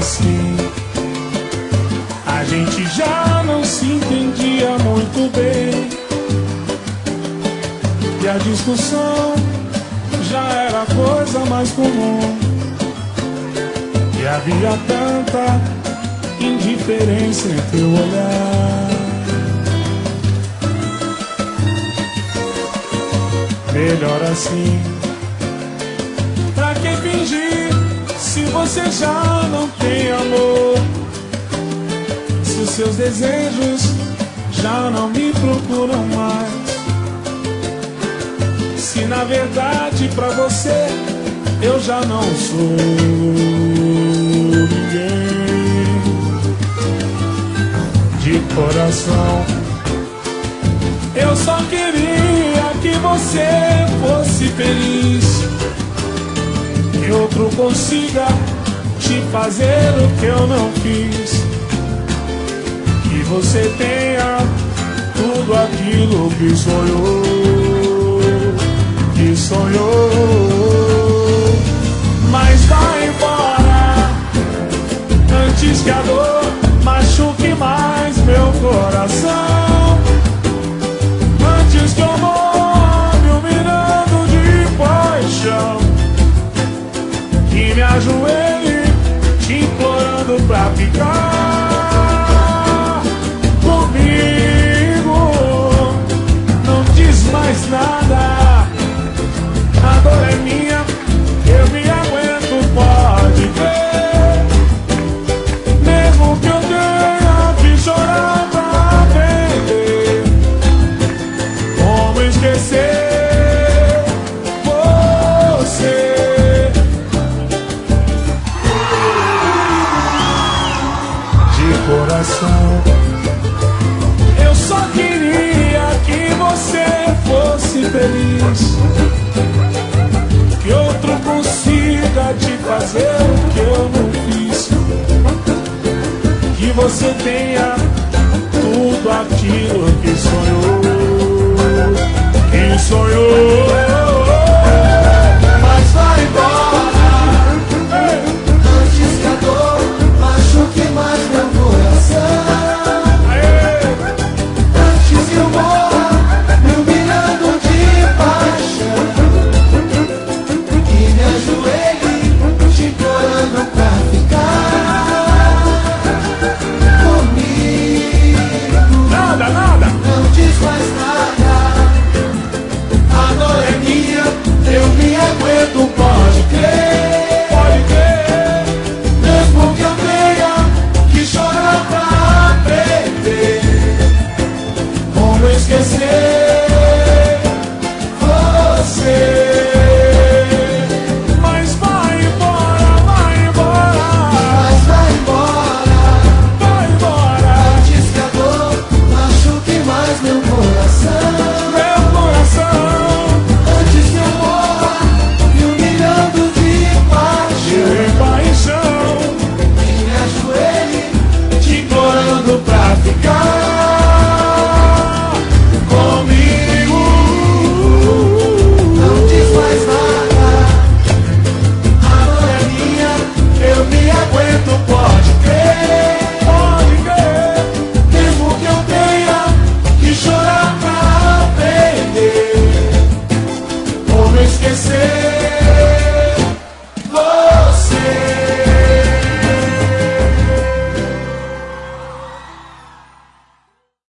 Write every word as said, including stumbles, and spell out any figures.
assim. A gente já não se entendia muito bem, e a discussão já era a coisa mais comum. E havia tanta indiferença em teu olhar. Melhor assim. Pra que fingir se você já não tem amor? Se os seus desejos já não me procuram mais. Se na verdade pra você eu já não sou ninguém. De coração eu só queria que você fosse feliz, que outro consiga te fazer o que eu não fiz, que você tenha tudo aquilo que sonhou, que sonhou. Mas vai embora antes que a dor machuque mais meu coração, antes que eu morra me humilhando de paixão, que me ajoelhe te implorando pra ficar comigo. Não diz mais nada, a dor é minha, eu me aguento, pode ver. Mesmo que eu tenha que chorar pra aprender como esquecer você. De coração eu só queria que você fosse feliz, que outro consiga te fazer o que eu não fiz, que você tenha tudo aquilo que sonhou, que sonhou. Mas vai embora antes que a dor machuque mais meu coração, antes que eu morra me humilhando de paixão, que me ajoelhe te implorando pra ficar comigo. Nada, nada. Não diz mais nada, a dor é minha, eu me aguento, pode crer, Pode crer. mesmo que eu tenha que chorar pra aprender como esquecer você. Mas vai embora, vai embora, Mas vai embora vai embora. antes que a dor machuque mais meu coração, Meu coração, antes que eu morra me humilhando de paixão, de paixão, que me ajoelhe te implorando pra ficar comigo. Não diz mais nada, a dor é minha, eu me aguento, pode crer, pode crer. mesmo que eu tenha que chorar pra aprender como esquecer